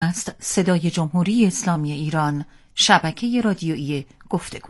است صدای جمهوری اسلامی ایران، شبکه رادیویی گفتگو.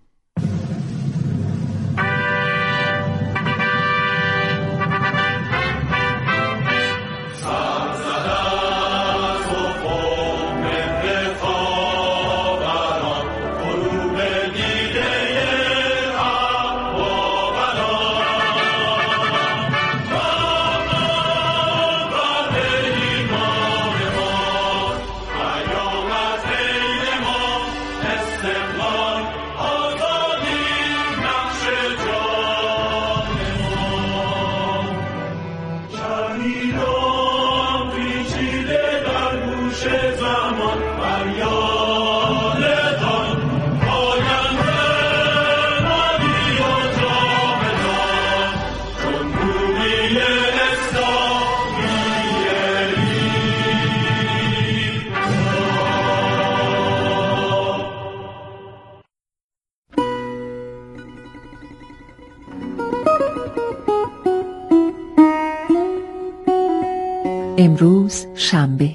امروز شنبه.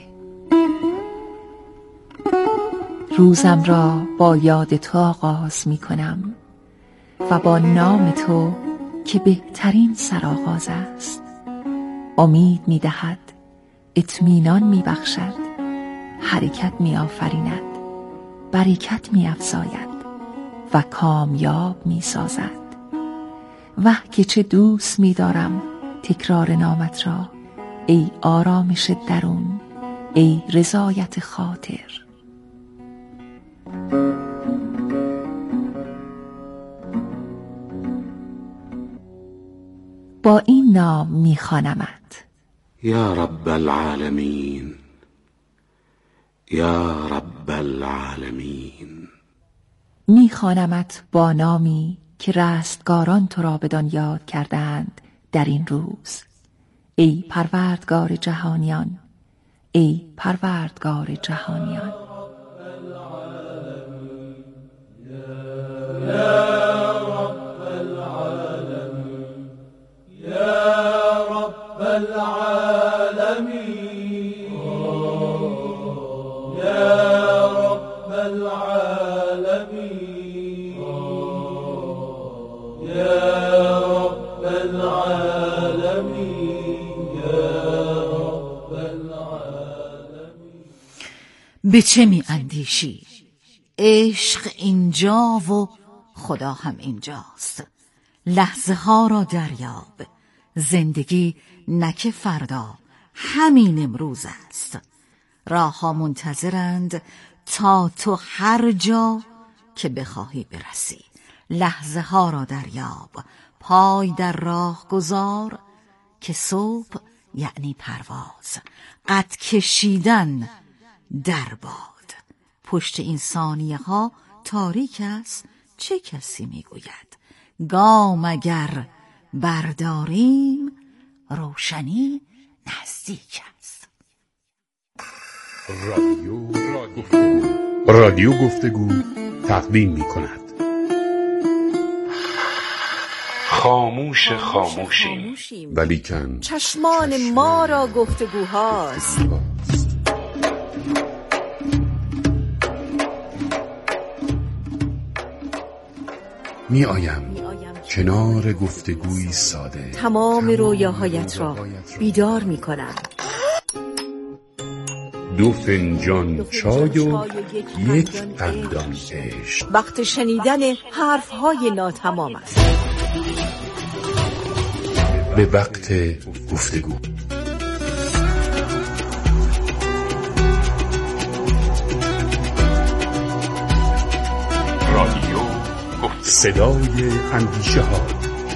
روزم را با یاد تو آغاز می کنم و با نام تو که بهترین سرآغاز است. امید می دهد، اطمینان می بخشد، حرکت می آفریند، برکت می افزاید و کامیاب می سازد. وه که چه دوست می دارم تکرار نامت را، ای آرامش درون، ای رضایت خاطر. با این نام می‌خوانمت: یا رب العالمین، یا رب العالمین. می‌خوانمت با نامی که رستگاران تو را بدان یاد کردند در این روز. ای پروردگار جهانیان، ای پروردگار جهانیان. به چه می اندیشی؟ عشق اینجا و خدا هم اینجاست. لحظه ها را دریاب، زندگی نک فردا، همین امروز است. راه ها منتظرند تا تو هر جا که بخواهی برسی. لحظه ها را دریاب، پای در راه گذار که صبح یعنی پرواز. قد کشیدن در باد. پشت این ثانیه ها تاریک است، چه کسی میگوید؟ گام اگر برداریم روشنی نزدیک است. رادیو گفتگو تقدیم می کند خاموش خاموشیم ولیکن چشمان ما را گفتگوهاست. می آیم کنار گفتگوی ساده، تمام رویاهایت را بیدار می کنم. 2 فنجان چای و 1 قندان عشق. وقت شنیدن حرفهای ناتمام است. به وقت گفتگو. رادیو صدای اندیشه ها.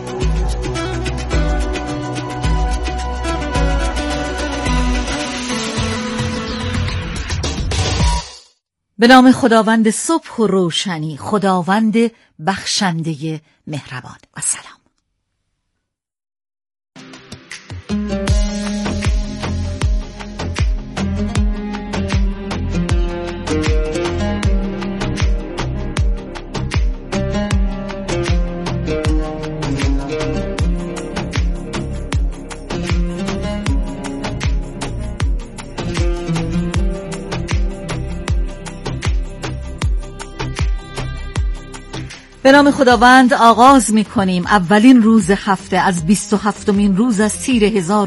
به نام خداوند صبح و روشنی، خداوند بخشنده مهربان. و سلام. به نام خداوند آغاز می‌کنیم اولین روز هفته از 27مین روز از تیر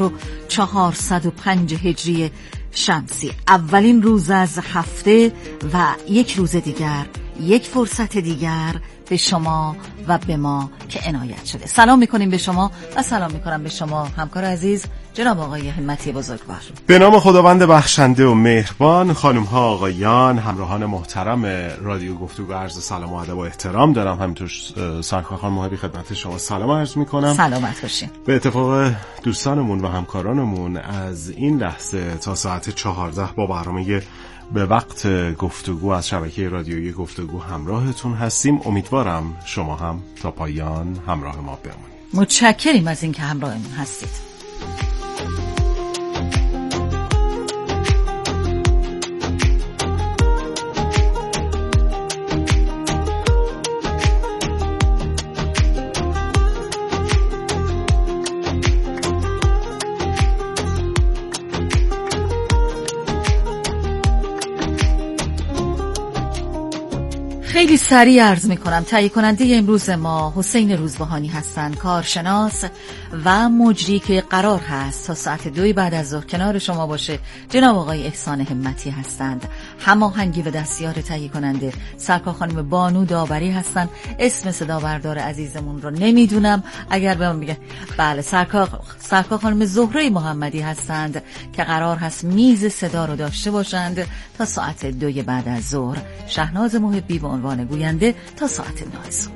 1405 هجری شمسی، اولین روز از هفته و یک روز دیگر، یک فرصت دیگر به شما و به ما که عنایت شده. سلام میکنیم به شما و سلام میکنم به شما همکار عزیز جناب آقای همتی بزرگوار. به نام خداوند بخشنده و مهربان، خانم ها آقایان، همراهان محترم رادیو گفتگو، عرض سلام و ادب و احترام دارم. همینطور سرکار خانم محبی خدمت شما سلام عرض میکنم. سلامت باشین. به اتفاق دوستانمون و همکارانمون از این لحظه تا ساعت 14 با برنامه به وقت گفتگو از شبکه رادیویی گفتگو همراهتون هستیم. امیدوارم شما هم تا پایان همراه ما بمونید. متشکریم از اینکه همراهمون هستید. خیلی سریع عرض میکنم تهیه کننده امروز ما حسین روزبهانی هستند، کارشناس و مجری که قرار هست تا ساعت 2 بعد از ظهر کنار شما باشه. جناب آقای احسان همتی هستند، هماهنگی و دستیار تهیه کننده سرکار خانم بانو داوری هستند. اسم صدا بردار عزیزمون رو نمیدونم، اگر به من بگن بله سرکار خانم زهره محمدی هستند که قرار هست میز صدا رو داشته باشند تا ساعت 2 بعد از ظهر. شهناز محبی به عنوان گوینده تا ساعت 9 صبح.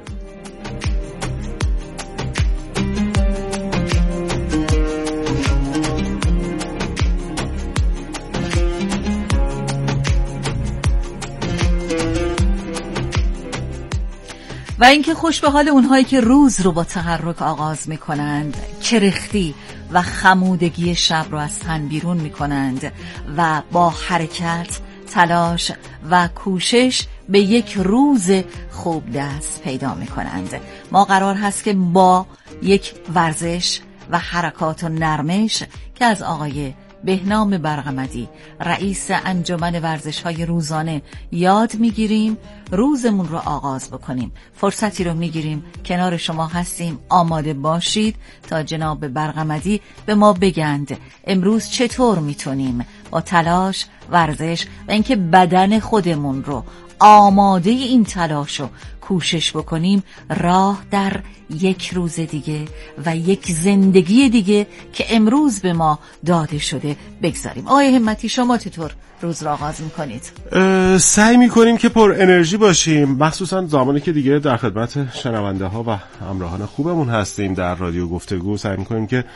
و اینکه خوش به حال اونهایی که روز رو با تحرک آغاز میکنند، کرختی و خمودگی شب رو از تن بیرون میکنند و با حرکت، تلاش و کوشش به یک روز خوب دست پیدا میکنند. ما قرار هست که با یک ورزش و حرکات و نرمش که از آقای بهنام برقمدی رئیس انجمن ورزش‌های روزانه یاد میگیریم، روزمون رو آغاز بکنیم. فرصتی رو میگیریم، کنار شما هستیم، آماده باشید تا جناب برقمدی به ما بگند امروز چطور میتونیم با تلاش، ورزش و اینکه بدن خودمون رو آماده این تلاش و کوشش بکنیم، راه در یک روز دیگه و یک زندگی دیگه که امروز به ما داده شده بگذاریم. آقای همتی شما چطور روز را آغاز میکنید؟ سعی میکنیم که پر انرژی باشیم، مخصوصا زمانی که دیگه در خدمت شنونده ها و همراهان خوبمون هستیم در رادیو گفتگو. سعی میکنیم که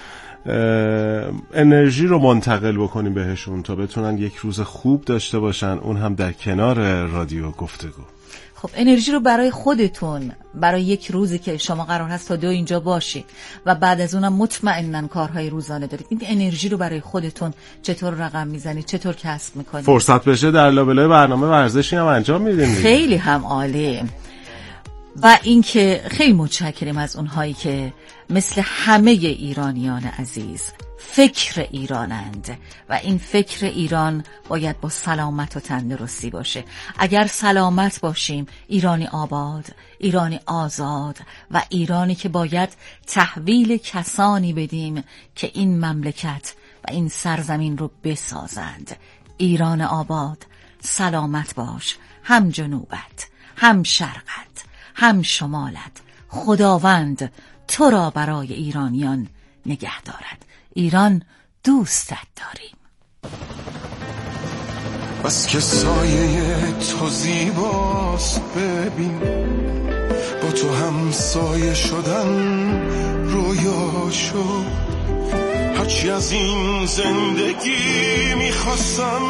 انرژی رو منتقل بکنیم بهشون تا بتونن یک روز خوب داشته باشن، اون هم در کنار رادیو گفتگو. خب انرژی رو برای خودتون، برای یک روزی که شما قرار هست تا 2 اینجا باشید و بعد از اونم مطمئنن کارهای روزانه دارید، این انرژی رو برای خودتون چطور رقم میزنید، چطور کسب میکنید؟ فرصت بشه در لابلای برنامه ورزشی هم انجام میدیم. خیلی هم عالی. و اینکه خیلی متشکریم از اونهایی که مثل همه ایرانیان عزیز فکر ایرانند و این فکر ایران باید با سلامت و تندرستی باشه. اگر سلامت باشیم، ایرانی آباد، ایرانی آزاد و ایرانی که باید تحویل کسانی بدیم که این مملکت و این سرزمین رو بسازند. ایران آباد، سلامت باش، هم جنوبت، هم شرقت، هم شمالت. خداوند تو را برای ایرانیان نگه دارد. ایران دوستت داریم. بس که سایه تو زیباست، ببین با تو هم سایه شدن رویا شد. هرچی از این زندگی میخواستم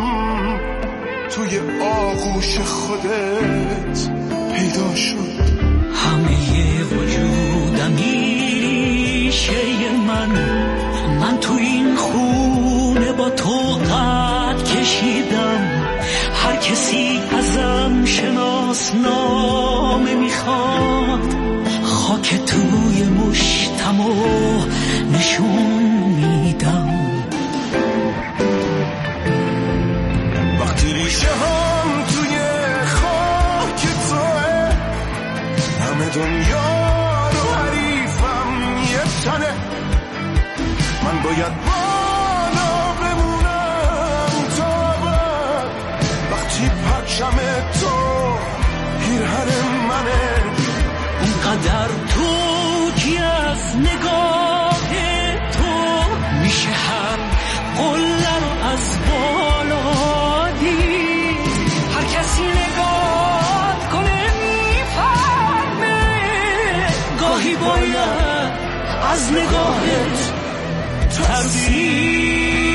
توی آغوش خودت پیدا شد. همه وجودمی ریشه من تو این خونه با تو قد کشیدم. هر کسی ازم شناسنامه میخواد، خاک توی مشتم و نشون میدم. وقتی ریشه هم توی خاک توه، هم همه دنیا رو حریفم یه تنه، من باید بالا بمونم تا بعد وقتی پرچم تو پیرهن منه. اونقدر تو کی از نگاه تو میشه هر قله رو از بالا دید. هر کسی نگاه کنه میفهمه، گاهی باید از نگاهت ترسید.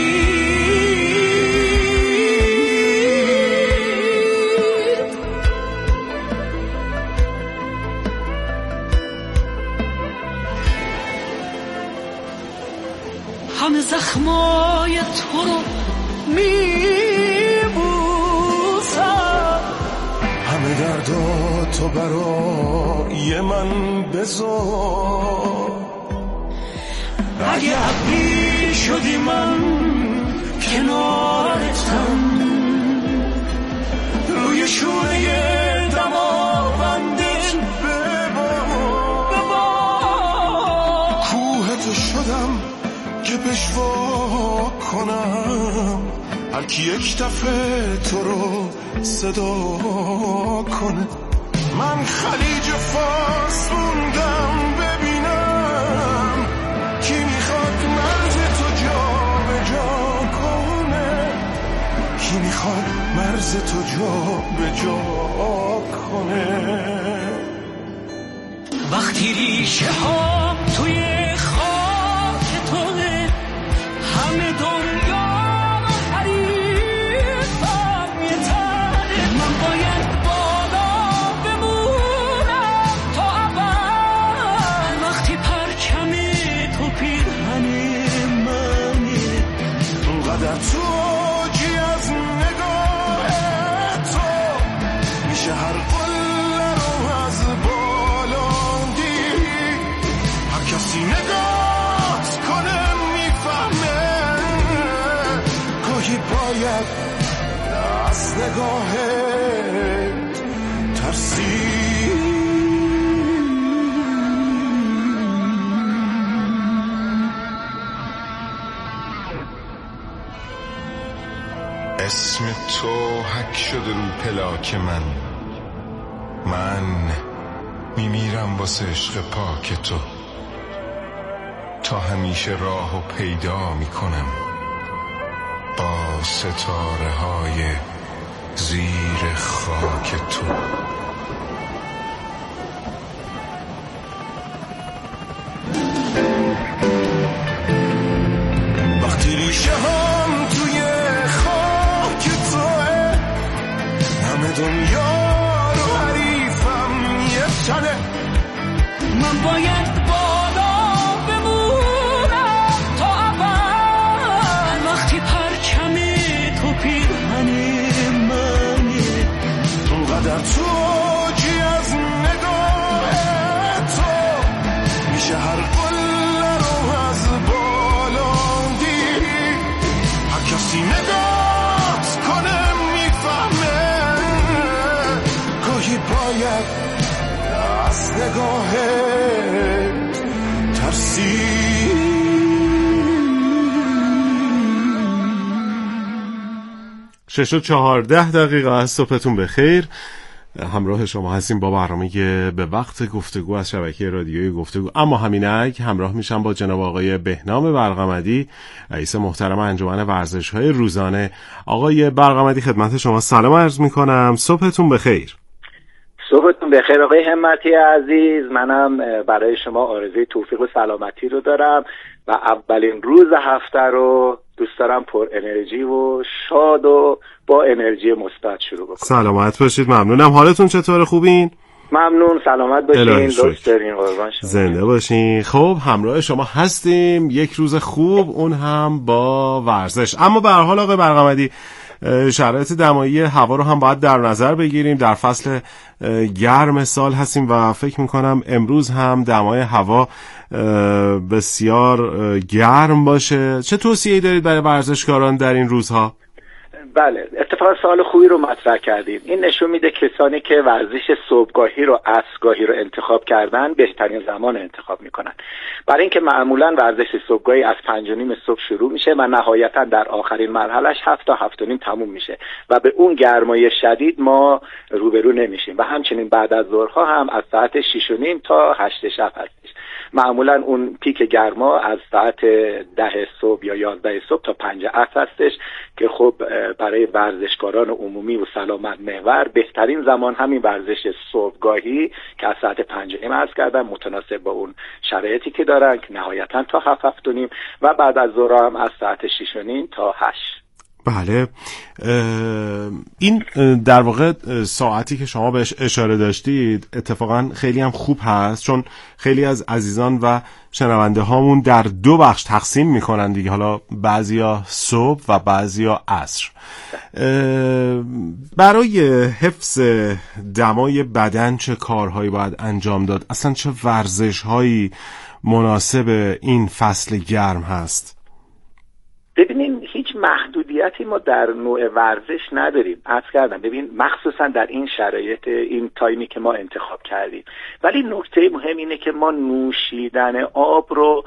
همه زخمای تو رو میبوسم، همه دردا تو برای من بذار. اگه ابری شدی من کنارتم، روی شونه دماوندت ببار. کوهت شدم که پشوا کنم، هر کی یک دفعه تو رو صدا کنه. من خلیج فارس موندم ببینم کی میخواد مرز تو جا به جا کنه، کی میخواد مرز تو جا به جا کنه. وقتی ریشه ها توی خاک توه، همه دنیا حریفم یه تنه. من باید بالا بمونم تا اول وقتی پرچم تو پیرهن منه. اونقدر تو جی از نگاه تو میشه هر قله رو از بالا دید. هر کسی نگاه کنه میفهمه، گاهی باید از نگاه ترسید. اسم تو حک شده رو پلاک من میمیرم واسه عشق پاک تو. تا همیشه راهو پیدا میکنم با ستاره های زیر خاک تو. وقتی ریشه هم توی خاک توه، همه دنیا رو حریفم یه تنه. من باید بالا بمونم تا اول وقتی پرچم تو پیرهن منه. اونقدر تو جی از نگاه تو میشه هر قله رو از بالا دید. هر کسی نگاه کنه میفهمه، گاهی باید از نگاه ترسید. 6:14 از صبحتون بخیر. همراه شما هستیم با برنامه به وقت گفتگو از شبکه رادیویی گفتگو. اما همینک همراه میشم با جناب آقای بهنام برقمدی، رئیس محترم انجمن ورزش‌های روزانه. آقای برقمدی خدمت شما سلام عرض میکنم، صبحتون بخیر. صبحتون بخیر آقای همتی عزیز. منم برای شما آرزوی توفیق و سلامتی رو دارم و اولین روز هفته رو دوست دارم پر انرژی و شاد و با انرژی مثبت شروع بکنم. سلامت باشید، ممنونم. حالتون چطوره، خوبین؟ ممنون، سلامت باشین، لطف دارین، قربان شما. زنده باشین. خب همراه شما هستیم، یک روز خوب، اون هم با ورزش. اما به هر حال آقای برقمدی شرایط دمایی هوا رو هم باید در نظر بگیریم. در فصل گرم سال هستیم و فکر میکنم امروز هم دمای هوا بسیار گرم باشه. چه توصیه‌ای دارید برای ورزشکاران در این روزها؟ بله، اتفاقا سوال خوبی رو مطرح کردیم. این نشون میده کسانی که ورزش صبحگاهی رو عصرگاهی رو انتخاب کردن بهترین زمان انتخاب میکنن، برای اینکه معمولا ورزش صبحگاهی از 5:30 صبح شروع میشه و نهایتا در آخرین مرحلهش 7 تا 7:30 تموم میشه و به اون گرمای شدید ما روبرو نمیشیم و همچنین بعد از ظهرها هم از ساعت 6:30 تا 8 شب هستش. معمولا اون پیک گرما از ساعت 10 صبح یا 11 صبح تا 5 عصر هستش که خب برای ورزشکاران عمومی و سلامت محور بهترین زمان همین ورزش صبحگاهی که از ساعت 5:30 عرض کردم، متناسب با اون شرایطی که دارن که نهایتا تا 7:30 و بعد از ظهر هم از ساعت 6:30 تا 8. بله، این در واقع ساعتی که شما بهش اشاره داشتید اتفاقا خیلی هم خوب هست، چون خیلی از عزیزان و شنونده هامون در 2 بخش تقسیم میکنن دیگه، حالا بعضیا صبح و بعضیا عصر. برای حفظ دمای بدن چه کارهایی باید انجام داد؟ اصلا چه ورزش‌هایی مناسب این فصل گرم هست؟ ببینین هیچ محدودیتی ما در نوع ورزش نداریم. عرض کردم ببین مخصوصا در این شرایط، این تایمی که ما انتخاب کردیم، ولی نکته مهم اینه که ما نوشیدن آب رو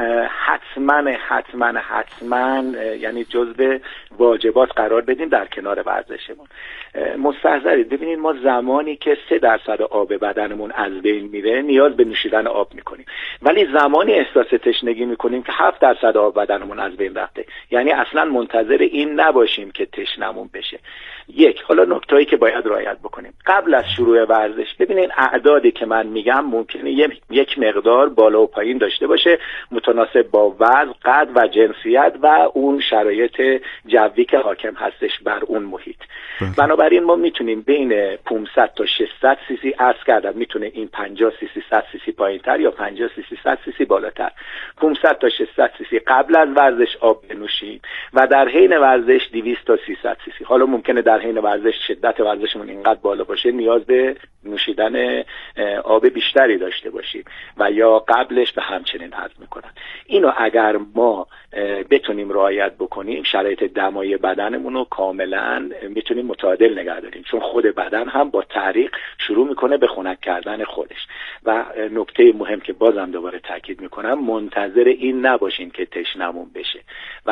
حتما یعنی جزو واجبات قرار بدیم در کنار ورزشمون. مستحضرید ببینید ما زمانی که 3% آب بدنمون از بین میره نیاز به نوشیدن آب میکنیم، ولی زمانی احساس تشنگی میکنیم که 7% آب بدنمون از بین رفته. یعنی اصلا منتظر این نباشیم که تشنمون بشه. حالا نکته‌ای که باید رعایت بکنیم قبل از شروع ورزش، ببینید اعدادی که من میگم ممکنه یک مقدار بالا و پایین داشته باشه متناسب با وزن، قد و جنسیت و اون شرایط جوی که حاکم هستش بر اون محیط. بنابراین ما میتونیم بین 500 تا 600 سی سی عرض کردم، میتونه این 50 سی سی 100 سی سی پایینتر یا 50 سی سی 100 سی سی بالاتر، 500 تا 600 سی سی قبل از ورزش آب بنوشیم و در حین ورزش 200 تا 300 سی سی. حالا ممکنه در حین ورزش شدت ورزشمون اینقدر بالا باشه نیاز به نوشیدن آب بیشتری داشته باشیم و یا قبلش به همچنین هضم میکنن. اینو اگر ما بتونیم رعایت بکنیم شرایط دمای بدنمون رو کاملا میتونیم متعادل نگه داریم، چون خود بدن هم با تحریک شروع میکنه به خنک کردن خودش. و نکته مهم که بازم دوباره تاکید میکنم منتظر این نباشیم که تشنمون بشه و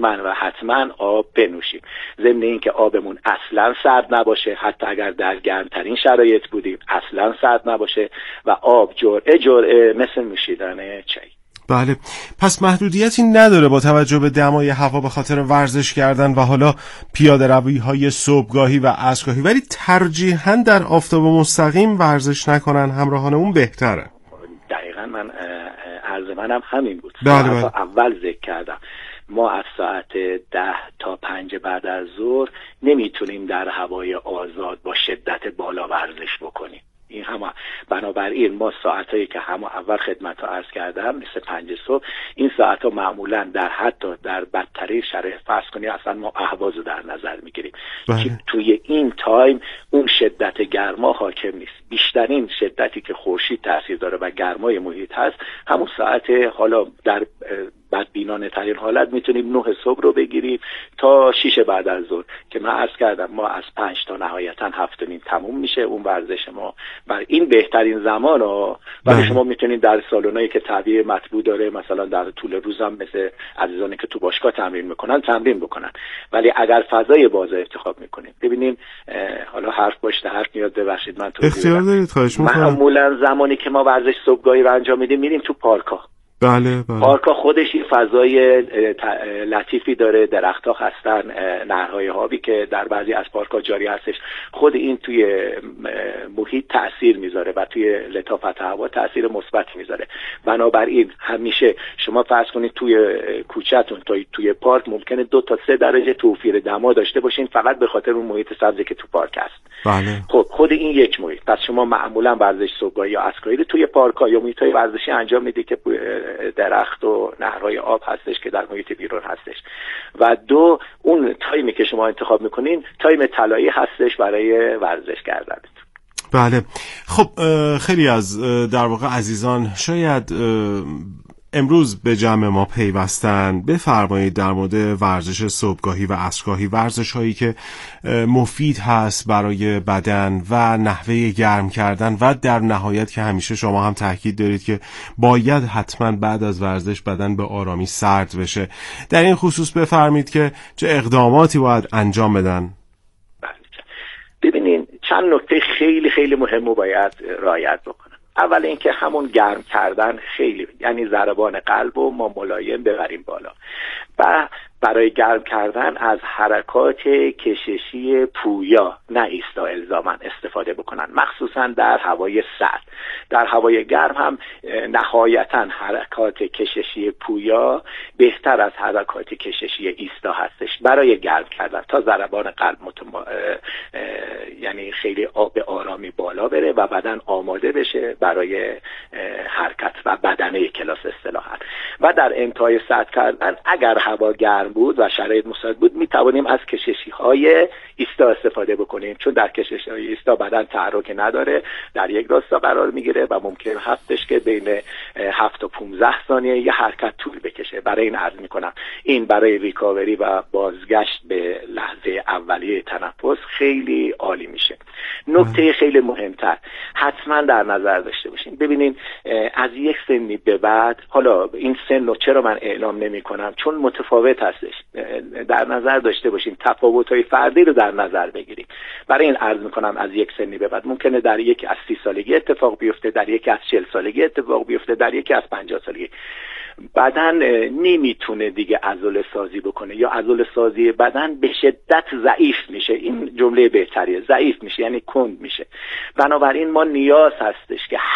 حتما آب بنوشیم، ضمن اینکه آبمون اصلا سرد نباشه، حتی اگر در گرمترین شرایط بودیم اصلا سرد نباشه و آب جرعه مثل نوشیدن چای. بله، پس محدودیتی نداره با توجه به دمای هوا به خاطر ورزش کردن و حالا پیاده روی های صبحگاهی و عصرگاهی، ولی ترجیحاً در آفتاب مستقیم ورزش نکنن همراهانمون بهتره. دقیقاً عرض منم همین بود. بله. اول ذکر کردم ما از ساعت 10 تا 5 بعد از ظهر نمیتونیم در هوای آزاد با شدت بالا ورزش بکنیم. این همه بنابراین ما ساعتایی که اول خدمت ها عرض کردم مثل 5 صبح، این ساعت ها معمولا حتی در بدترین شرایط فرض کنید اصلا ما اهواز رو در نظر میگیریم که توی این تایم اون شدت گرما حاکم نیست. بیشترین شدتی که خورشید تاثیر داره و گرمای محیط هست همون ساعت، حالا در بدبینانه ترین حالت میتونیم 9 صبح رو بگیریم تا 6 بعد از ظهر که من عرض کردم ما از 5 تا نهایتا 7:30 تموم میشه اون ورزش ما. بر این بهترین زمان ها. ولی شما میتونید در سالنایی که تعبیه مطبوع داره مثلا در طول روز هم مثل عزیزانی که تو باشگاه تمرین میکنن تمرین بکنن، ولی اگر فضای باز انتخاب میکنیم، ببینین حالا حرف باشه حرف میاد، ببخشید من تو اختیار دارید، خواهش میکنم. معمولا زمانی که ما ورزش صبحگاهی رو انجام میدیم میریم تو پارک‌ها. بله. پارک‌ها خودش این فضای لطیفی داره، درخت‌ها هستن، نهرهای آبی که در بعضی از پارک‌ها جاری هستش، خود این توی محیط تأثیر میذاره و توی لطافت هوا تأثیر مثبت میذاره. بنابراین همیشه شما فرض کنید توی کوچه‌تون توی پارک ممکنه 2 تا 3 درجه توفیر دما داشته باشین فقط به خاطر اون محیط سبزی که تو پارک هست. بله. خب خود این یک محیط. پس شما معمولا ورزش صبحگاهی یا عصرگاهی توی پارک‌ها یا محیط‌های ورزشی انجام میدید که درخت و نهرهای آب هستش که در محیط بیرون هستش. و 2 اون تایمی که شما انتخاب میکنین تایم طلایی هستش برای ورزش کردن. بله. خب خیلی از در واقع عزیزان شاید امروز به جمع ما پیوستن، بفرمایید در مورد ورزش صبحگاهی و عصرگاهی، ورزش هایی که مفید هست برای بدن و نحوه گرم کردن و در نهایت که همیشه شما هم تاکید دارید که باید حتما بعد از ورزش بدن به آرامی سرد بشه. در این خصوص بفرمایید که چه اقداماتی باید انجام بدن؟ ببینین چند نکته خیلی خیلی مهم رو باید رعایت بکنن. اول اینکه همون گرم کردن خیلی، یعنی ضربان قلب رو ما ملایم ببریم بالا و برای گرم کردن از حرکات کششی پویا نه ایستا الزاماً استفاده بکنن، مخصوصا در هوای سرد. در هوای گرم هم نهایتاً حرکات کششی پویا بهتر از حرکات کششی ایستا هستش برای گرم کردن تا ضربان قلب یعنی خیلی به آرامی بالا بره و بدن آماده بشه برای حرکت و بدنه کلاس اصطلاحاً. و در انتهای سرد کردن اگر هوا گرم بود و شرایط مساعد بود می توانیم از کششی های ایستا استفاده بکنیم، چون در کششی های ایستا بدن تحرک نداره، در یک راستا قرار میگیره و ممکن هستش که بین 7 تا 15 ثانیه یه حرکت طول بکشه. برای این عرض میکنم این برای ریکاوری و بازگشت به لحظه اولیه تنفس خیلی عالی میشه. نکته خیلی مهمتر حتما در نظر داشته باشین، ببینین از یک سنی به بعد، حالا این سن رو چرا من اعلام نمی کنم؟ چون متفاوت هستش، در نظر داشته باشین تفاوت‌های فردی رو در نظر بگیریم. برای این عرض میکنم از یک سنی به بعد ممکنه در یکی از 30 سالگی اتفاق بیفته، در یکی از 40 سالگی اتفاق بیفته، در یکی از 50 سالگی. بدن نمیتونه دیگه عضله سازی بکنه یا عضله سازی بدن به شدت ضعیف میشه. این جمله بهتریه، ضعیف میشه یعنی کند میشه. بنابراین ما نیاز هستش که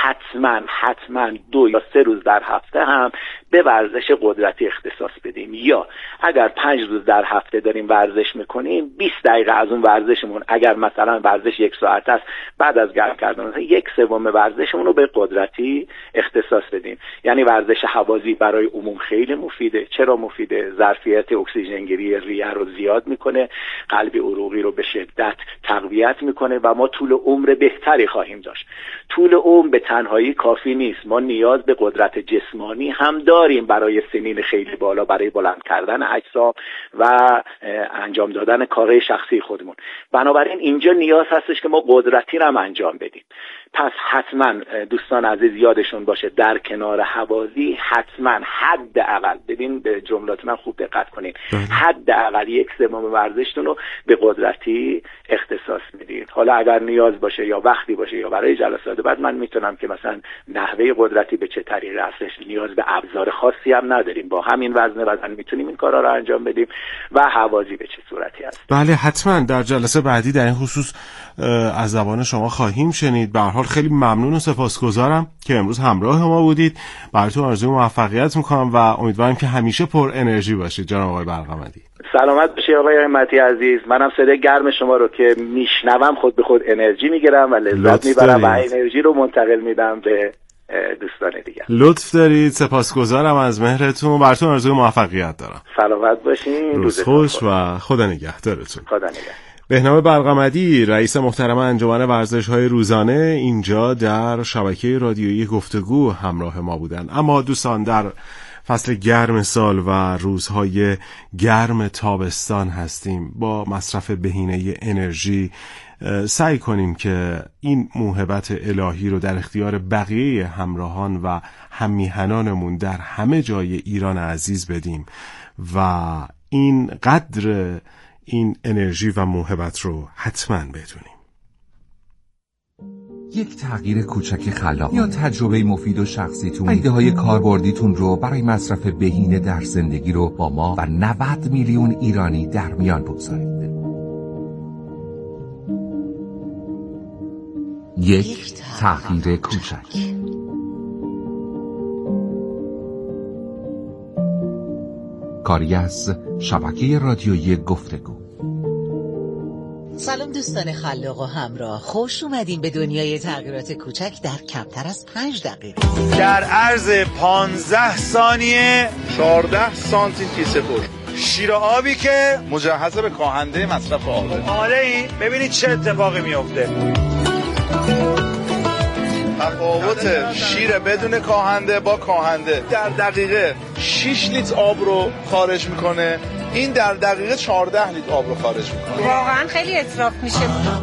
حتما 2 یا 3 روز در هفته هم به ورزش قدرتی اختصاص بدیم، یا اگر 5 روز در هفته داریم ورزش میکنیم 20 دقیقه از اون ورزشمون، اگر مثلا ورزش 1 ساعت است، بعد از گرم کردن 1/3 ورزشمون رو به قدرتی اختصاص بدیم. یعنی ورزش هوازی برای عموم خیلی مفیده. چرا مفیده؟ ظرفیت اکسیژن گیری ریه رو زیاد میکنه، قلب عروقی رو به شدت تقویت میکنه و ما طول عمر بهتری خواهیم داشت. طول عمر به تنهایی کافی نیست، ما نیاز به قدرت جسمانی هم داریم برای سنین خیلی بالا، برای بلند کردن اجسام و انجام دادن کارهای شخصی خودمون. بنابراین اینجا نیاز هستش که ما قدرتی رو هم انجام بدیم. پس حتما دوستان عزیز یادشون باشه در کنار هوازی حتما حداقل، ببین به جملات من خوب دقت کنین، حداقل 1/3 ورزشتون رو به قدرتی اختصاص میدید. حالا اگر نیاز باشه یا وقتی باشه یا برای جلسات بعد من میتونم که مثلا نحوه قدرتی به چه طریقی هستش، نیاز به ابزار خاصی هم نداریم، با همین وزن بدن میتونیم این کارا رو انجام بدیم. و هوازی به چه صورتی هست؟ بله حتما در جلسه بعدی در این خصوص از زبان شما خواهیم شنید. به هر حال خیلی ممنون و سپاسگزارم که امروز همراه ما بودید. براتون آرزوی موفقیت میکنم و امیدوارم که همیشه پر انرژی باشید جناب آقای برقمدی. سلامت باشید آقای همتی عزیز. منم صدای گرم شما رو که میشنوم خود به خود انرژی میگیرم و لذت میبرم و انرژی رو منتقل میدم به دوستان دیگه. لطف دارید، سپاسگزارم از مهرتون. براتون آرزوی موفقیت دارم. سلامت باشین، روز خوش و خدا نگهدارتون. خدا نگهدار. بهنام برقمدی، رئیس محترم انجمن ورزش‌های روزانه، اینجا در شبکه رادیویی گفتگو همراه ما بودن. اما دوستان در فصل گرم سال و روزهای گرم تابستان هستیم. با مصرف بهینه انرژی سعی کنیم که این موهبت الهی رو در اختیار بقیه همراهان و هممیهنانمون در همه جای ایران عزیز بدیم و این قدر این انرژی و موهبت رو حتما بدونیم. یک تغییر کوچک خلاق یا تجربه مفید و شخصیتون، ایده های کاربردیتون رو برای مصرف بهینه در زندگی رو با ما و 90 میلیون ایرانی در میان بگذارید. یک تغییر کوچک. کاری از شبکه رادیویی گفتگو. سلام دوستان خلاق و همراه، خوش اومدین به دنیای تغییرات کوچک در کمتر از 5 دقیقه. در عرض 15 ثانیه 14 سانتی کیسه پر شیر آبی که مجهز به کاهنده مصرف آبه. آره این ببینید چه اتفاقی میفته. تفاوت شیر بدون کاهنده با کاهنده در دقیقه 6 لیتر آب رو خارج میکنه، این در دقیقه 14 لیتر آب رو خارج میکنه. واقعا خیلی اسراف میشه.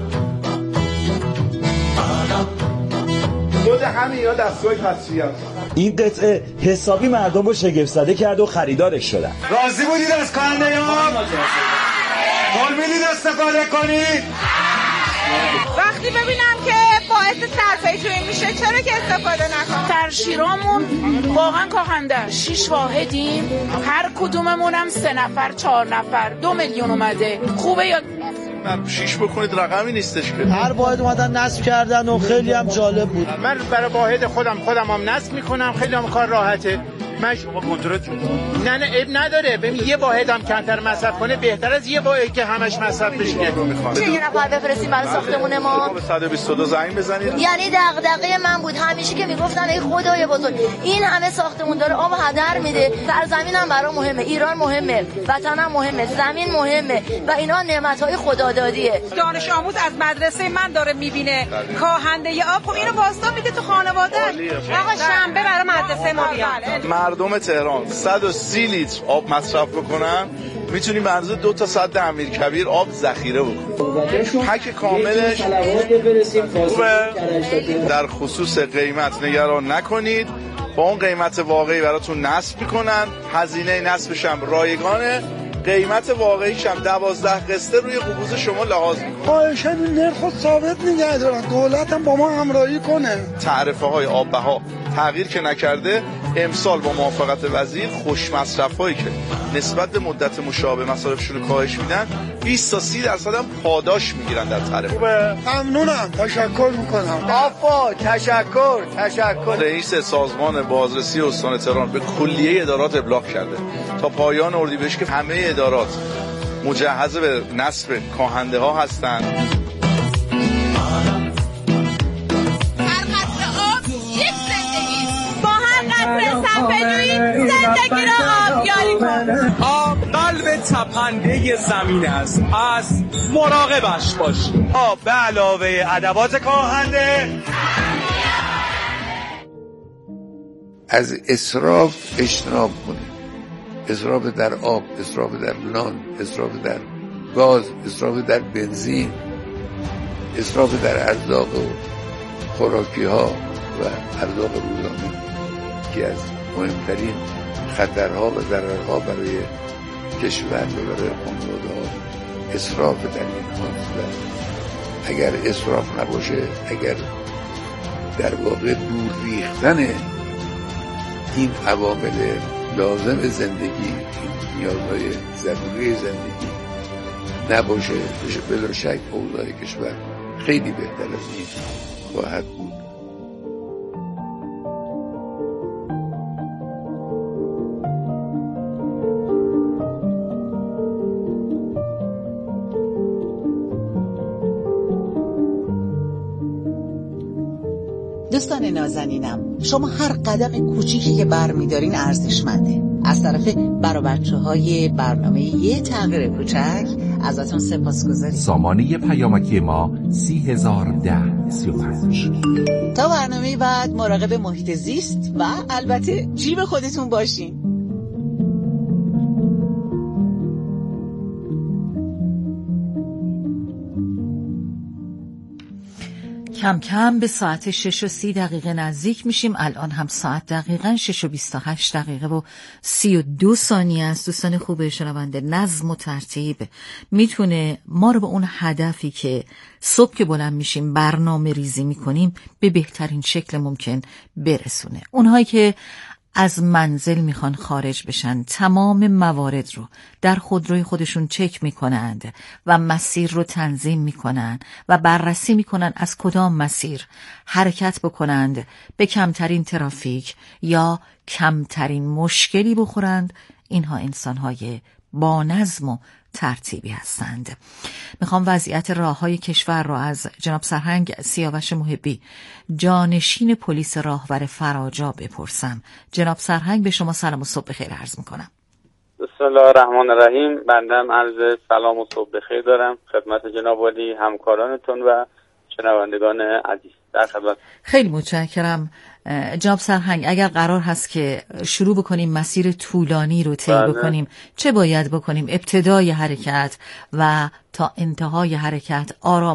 خود همین یا دستگاه تصفیه است. این قطعه حسابی مردم رو شگفت زده کرد و خریدارش شدن. راضی بودید از کاهنده آب؟ قول میدید استفاده کنید؟ وقتی ببینم که باعث صرفه‌جویی میشه چرا که استفاده نکنم؟ در شیرامون واقعا کاهنده 6 واحدیم، هر کدوممونم 3 نفر 4 نفر 2 میلیون اومده. خوبه یا 6 بکنید رقمی نیستش که. هر واحد اومدن نصب کردن و خیلی هم جالب بود. من برای واحد خودم هم نصب میکنم، خیلی هم کار راحته. من شما کنترل نه عیب نداره. ببین یه واحد هم کمتر مصرف کنه بهتر از یه واحد که همش مصرف بشه. چه یه نفر بفرستیم برای ساختمون ما؟ به 122 زنگ بزنید. یعنی دغدغه من بود همیشه که میگفتن ای خدای بزرگ این همه ساختمون داره آب هدر میده. سرزمینم برام مهمه، ایران مهمه، وطنم مهمه، زمین مهمه و اینا نعمت‌های خدادادیه. دانش آموز از مدرسه من داره میبینه کاهنده آب، خب اینو واسطا میده تو خانواده. آقا شنبه برای مدرسه ما بیاد. مردم تهران 130 لیتر آب مصرف بکنن میتونیم به اندازه 2 تا سد امیرکبیر آب ذخیره بکنیم. پک کاملش خوبه. در خصوص قیمت نگران نکنید، با اون قیمت واقعی براتون نصب میکنن، هزینه نصبش هم رایگانه، قیمت واقعیش هم 12 قسطه روی قبوز شما لحاظ میکنه. خواهشاً نرخ رو ثابت نگه دارن، دولت هم با ما همراهی کنه. تعرفه های آب بها تغییر که نکرده، امسال با موافقت وزیر خوش مصرف هایی که نسبت به مدت مشابه مصارفشون رو کاهش میدن 20 تا 30% هم پاداش میگیرن در تعرفه. ممنونم، تشکر میکنم. آفا تشکر. رئیس سازمان بازرسی استان تهران به کلیه ادارات ابلاغ کرده تا پایان اردیبهشت که همه ادارات مجهز به نصب کاهنده ها هستند. زندگی را آبیاری کن. آب قلب تپنده زمین است، از مراقبش باش. آب به علاوه ادوات کاهنده از اسراف اجتناب کنید. اسراف در آب، اسراف در نان، اسراف در گاز، اسراف در بنزین، اسراف در ارزاق و خوراکی ها و ارزاق روزانه که از مهمترین خطرها و ضررها برای کشور و برای خانواده ها اسراف در این هاست. اگر اسراف نباشه، اگر در واقع دور ریختن این عوامل لازم زندگی، این نیازهای ضروری زندگی نباشه، بدون شک اوضاع کشور خیلی بهتر از این خواهد بود. دوستان نازنینم، شما هر قدم کوچیکی که برمی‌دارین ارزشمنده. از طرف بچه‌های برنامه یه تغییر کوچک ازتون سپاسگزاریم. سامانه پیامکی ما 301035. تا برنامه بعد مراقب محیط زیست و البته جیب خودتون باشین. کم کم به ساعت 6:30 نزدیک میشیم. الان هم ساعت دقیقاً 6:28 و 32 ثانیه است. دوستان خوب شنونده، نظم و ترتیب میتونه ما رو به اون هدفی که صبح که بلند میشیم برنامه ریزی میکنیم به بهترین شکل ممکن برسونه. اونهایی که از منزل میخوان خارج بشن تمام موارد رو در خودروی خودشون چک میکنند و مسیر رو تنظیم میکنند و بررسی میکنند از کدام مسیر حرکت بکنند به کمترین ترافیک یا کمترین مشکلی بخورند. اینها انسانهای با نظم و ترتیبی هستند. میخوام وضعیت راههای کشور را از جناب سرهنگ سیاوش محبی، جانشین پلیس راهور فراجا بپرسم. جناب سرهنگ، به شما سلام و صبح بخیر عرض میکنم. بسم الله الرحمن الرحیم. بنده عرض سلام و صبح بخیر دارم خدمت جناب عالی، همکارانتون و شنوندگان عزیز. در خدمت. خیلی متشکرم جناب سرهنگ. اگر قرار هست که شروع بکنیم مسیر طولانی رو طی بکنیم، چه باید بکنیم؟ ابتدای حرکت و تا انتهای حرکت آرام